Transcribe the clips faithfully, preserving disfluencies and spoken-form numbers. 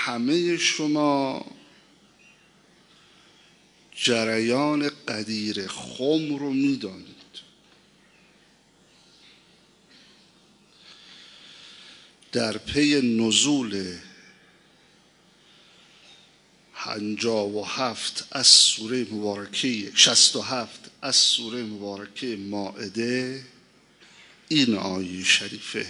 همه شما جریان قدیر خم رو میدانید. در پی نزول پنجاه و هفت از سوره مبارکه شصت و هفت از سوره مبارکه مائده این آیه شریفه: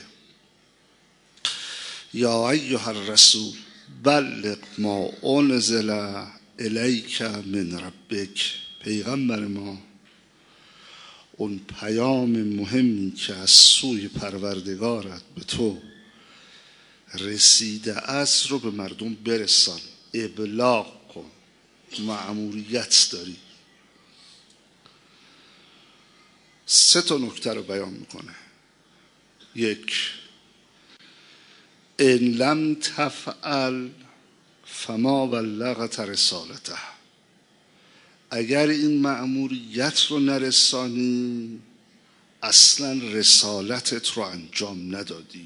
یا ایها الرسول بلغ ما انزل الیک من ربک. پیغمبر ما، اون پیام مهمی که از سوی پروردگارت به تو رسیده است رو به مردم برسان، ابلاغ کن، مأموریت داری. سه تا نکته رو بیان میکنه. یک، ان لم تفعل فما بلغت رسالته. اگر این مأموریت رو نرسانی اصلا رسالتت رو انجام ندادی.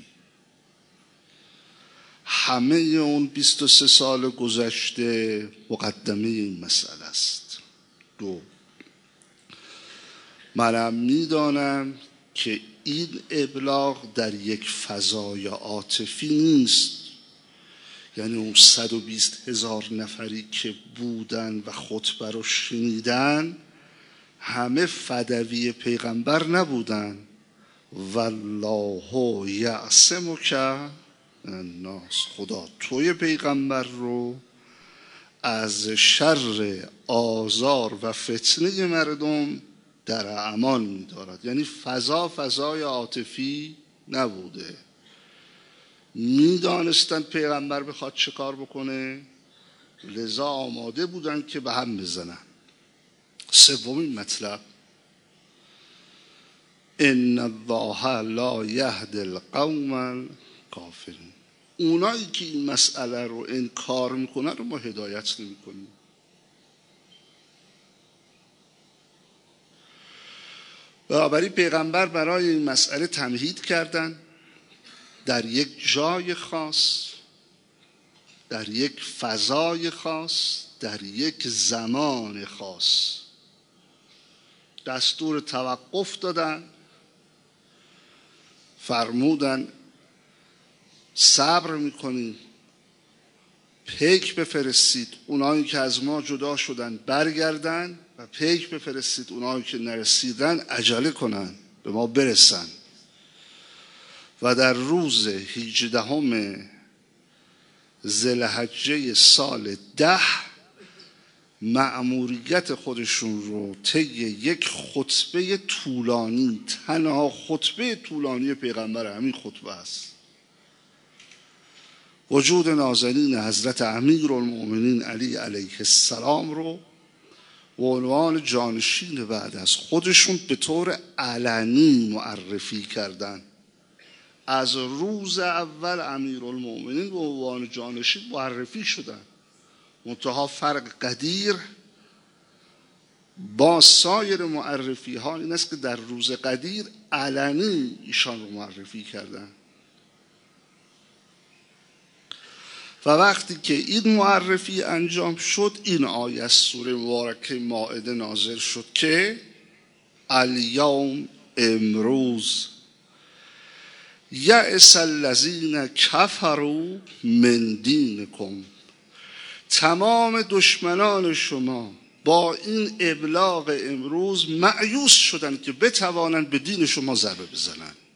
همه اون بیست و سه سال گذشته مقدمه این مسئله است. دو، منم میدانم که این ابلاغ در یک فضای عاطفی نیست. یعنی اون صد و بیست هزار نفری که بودن و خطبه رو شنیدن همه فدوی پیغمبر نبودن. والله یعصمک الناس. خدا توی پیغمبر رو از شر آزار و فتنه مردم در امان می‌دارد. یعنی فضا فضای عاطفی نبوده. میدانستن پیغمبر بخواد چه کار بکنه، لذا آماده بودن که به هم بزنن. سومین مطلب: ان الله لا یهدی القوم الکافرین. اونایی که این مسئله رو انکار میکنن رو ما هدایت نمیکنیم. بنابراین پیغمبر برای این مسئله تمهید کردن در یک جای خاص، در یک فضای خاص، در یک زمان خاص. دستور توقف دادن، فرمودن صبر میکنیم، پیک بفرستید اونایی که از ما جدا شدن برگردن و پیک بفرستید اونایی که نرسیدن عجله کنن به ما برسن. و در روز هجدهم ذوالحجه سال ده مأموریت خودشون رو طی یک خطبه طولانی، تنها خطبه طولانی پیغمبر همین خطبه است، وجود نازنین حضرت امیرالمؤمنین علی علیه السلام رو به عنوان جانشین بعد از خودشون به طور علنی معرفی کردن. از روز اول امیرالمؤمنین به عنوان جانشین معرفی شدن. منتها فرق قدیر با سایر معرفی ها این است که در روز قدیر علنی ایشان رو معرفی کردن. و وقتی که این معرفی انجام شد این آیه از سوره مبارکه مائده نازل شد که الیوم، امروز، یأس الذین کفروا من دینکم. تمام دشمنان شما با این ابلاغ امروز مأیوس شدند که بتوانند به دین شما ضربه بزنند.